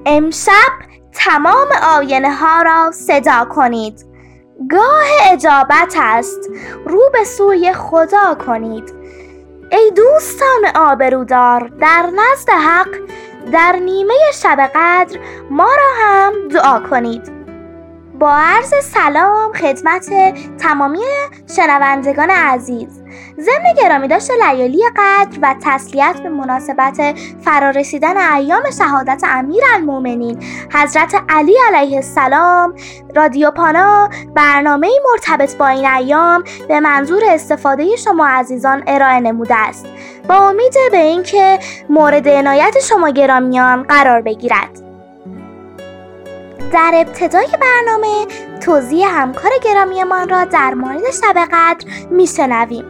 امشب تمام آینه ها را صدا کنید. گاه اجابت است، رو به سوی خدا کنید. ای دوستان آبرودار، در نزد حق در نیمه شب قدر ما را هم دعا کنید. با عرض سلام خدمت تمامی شنوندگان عزیز، ضمن گرامی داشت لیالی قدر و تسلیت به مناسبت فرارسیدن ایام شهادت امیرالمومنین حضرت علی علیه السلام، رادیو پانا برنامه‌ای مرتبط با این ایام به منظور استفاده شما عزیزان ارائه نموده است، با امید به اینکه مورد عنایت شما گرامیان قرار بگیرد. در ابتدای برنامه توضیح همکار گرامیمان را در مورد شب قدر میشنویم.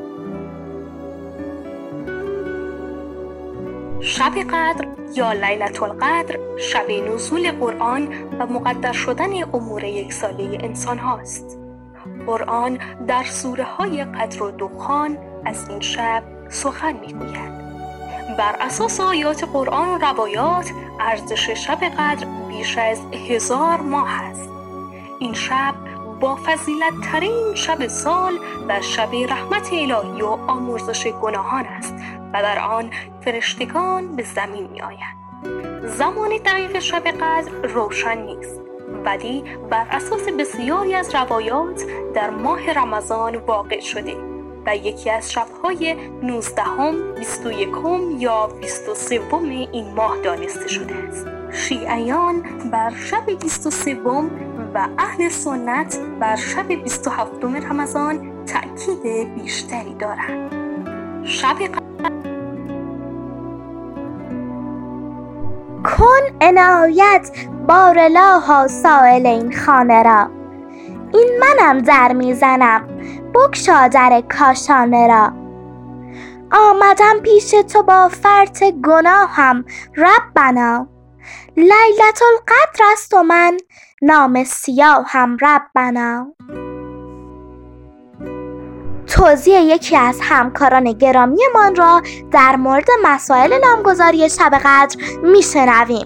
شب قدر یا لیلة القدر شب نزول قرآن و مقدر شدن امور یک ساله انسان هاست. قرآن در سوره های قدر و دخان از این شب سخن میگوید. بر اساس آیات قرآن و روایات ارزش شب قدر بیش از 1000 ماه است. این شب با فضیلت ترین شب سال و شب رحمت الهی و آمرزش گناهان است و در آن فرشتگان به زمین می آیند. زمان دقیق شب قدر روشن نیست، ولی بر اساس بسیاری از روایات در ماه رمضان واقع شده و یکی از شب‌های 19ام، 21م یا 23م این ماه دانسته شده است. شیعیان بر شب 23م و اهل سنت بر شب 27م رمضان تأکید بیشتری دارند. شب کن عنایت بارلاها سائل این خانه را، این منم در میزنم بگشا در کاشانه را. آمدم پیش تو با فرط گناهم ربنا، لیلة القدر است و من نام سیاهم ربنا. توضیح یکی از همکاران گرامیمان را در مورد مسائل نامگذاری شب قدر میشنویم.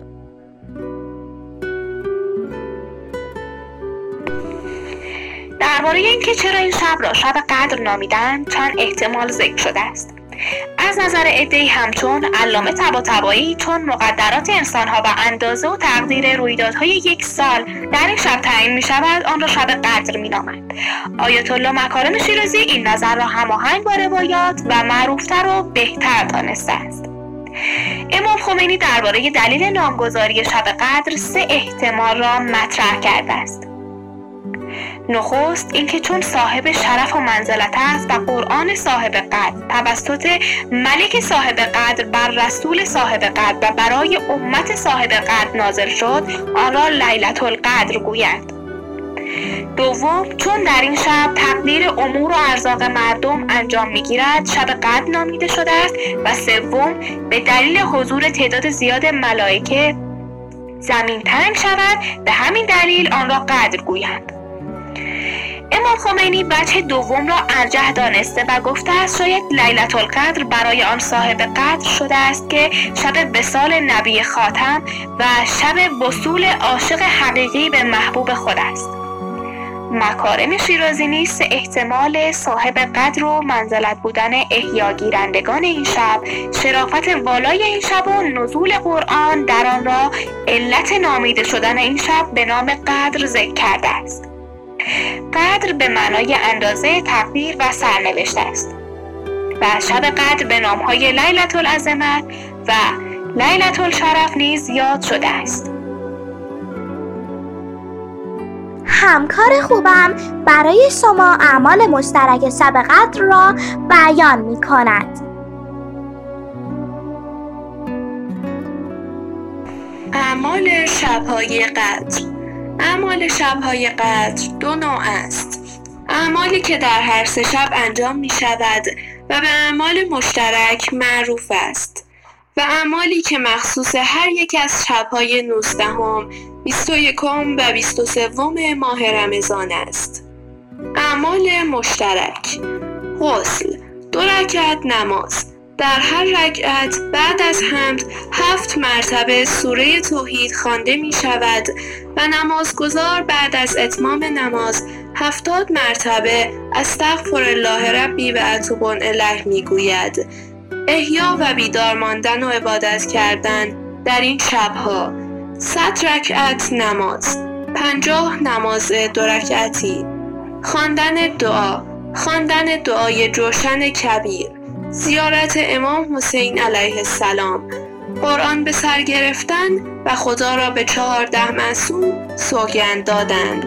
درباره اینکه چرا این شب را شب قدر نامیدند چند احتمال ذکر شده است. از نظر عده‌ای همچون علامه طباطبایی، چون مقدرات انسان‌ها و اندازه و تقدیر رویدادهای یک سال در این شب تعیین می‌شود، آن را شب قدر می‌نامند. آیت الله مکارم شیرازی این نظر را هماهنگ با روایات و معروفتر و بهتر دانسته است. امام خمینی درباره دلیل نامگذاری شب قدر 3 احتمال را مطرح کرده است. نخست اینکه چون صاحب شرف و منزلت است و قرآن صاحب قدر توسط ملک صاحب قدر بر رسول صاحب قدر و برای امت صاحب قدر نازل شد، آن را لیلة القدر گویند. دوم، چون در این شب تقدیر امور و ارزاق مردم انجام میگیرد شب قدر نامیده شده است. و سوم، به دلیل حضور تعداد زیاد ملائکه زمین تنگ شود، به همین دلیل آن را قدر گویند. امام خمینی وجه دوم را ارجح دانسته و گفته است شاید لیلة القدر برای آن صاحب قدر شده است که شب وصال نبی خاتم و شب وصول عاشق حقیقی به محبوب خود است. مکارم شیرازی نیز احتمال صاحب قدر و منزلت بودن احیاگیرندگان این شب، شرافت والای این شب و نزول قرآن در آن را علت نامیده شدن این شب به نام قدر ذکر کرده است. قدر به معنای اندازه، تقدیر و سرنوشت است و شب قدر به نامهای لیلة العظمت و لیلة الشرف نیز یاد شده است. همکار خوبم برای شما اعمال مشترک شب قدر را بیان می کند. اعمال شب‌های قدر. اعمال شب‌های قدر 2 نوع است. اعمالی که در هر 3 شب انجام می شود و به اعمال مشترک معروف است و اعمالی که مخصوص هر یک از شب‌های 19ام، 21م و 23م ماه رمضان است. اعمال مشترک: غسل، 2 رکعت نماز، در هر رکعت بعد از حمد 7 مرتبه سوره توحید خوانده می شود و نمازگزار بعد از اتمام نماز 70 مرتبه استغفر الله ربی و اتوب الیه می گوید. احیا و بیدار ماندن و عبادت کردن در این شبها: 100 رکعت نماز، 50 نماز 2 رکعتی، خواندن دعای جوشن کبیر، زیارت امام حسین علیه السلام، قرآن به سر گرفتن و خدا را به 14 معصوم سوگند دادن.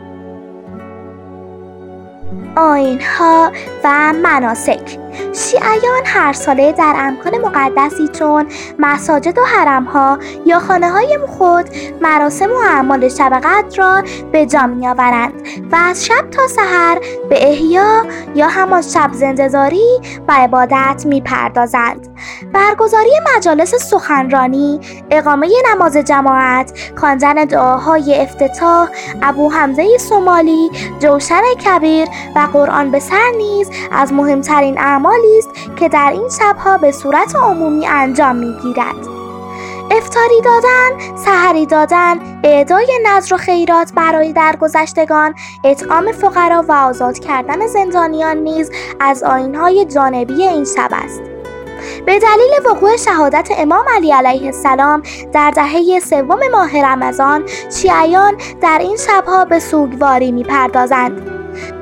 آیین‌ها و مناسک: شیعیان هر ساله در امکان مقدسی چون مساجد و حرم‌ها یا خانه‌های خود مراسم و اعمال شب قدر را به جا می‌آورند و از شب تا سحر به احیا یا همان شب زنده‌داری و عبادت می‌پردازند. برگزاری مجالس سخنرانی، اقامه نماز جماعت، خواندن دعاهای افتتاح، ابو حمزه سومالی، جوشن کبیر و قرآن به سر نیز از مهمترین اعمالی است که در این شب‌ها به صورت عمومی انجام می‌گیرد. افطاری دادن، سحری دادن، اهدای نذر و خیرات برای درگذشتگان، اطعام فقرا و آزاد کردن زندانیان نیز از آیین‌های جانبی این شب است. به دلیل وقوع شهادت امام علی علیه السلام در دهه 3 ماه رمضان، شیعیان در این شب‌ها به سوگواری می‌پردازند.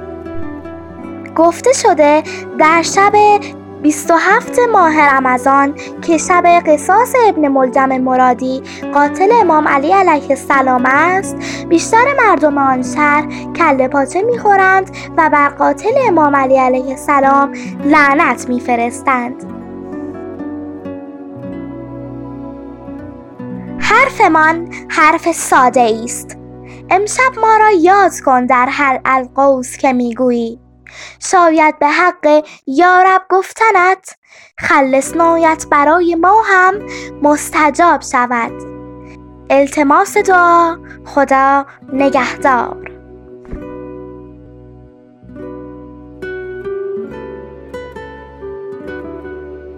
گفته شده در شب 27 ماه رمضان که شب قصاص ابن ملجم مرادی قاتل امام علی علیه السلام است، بیشتر مردم آن شهر کله پاچه می‌خورند و بر قاتل امام علی علیه السلام لعنت می‌فرستند. حرفمان حرف ساده است. امشب ما را یاد کن در هر القوس که میگویی. شاید به حق یا رب گفتنت خلص نایت برای ما هم مستجاب شود. التماس دعا. خدا نگهدار.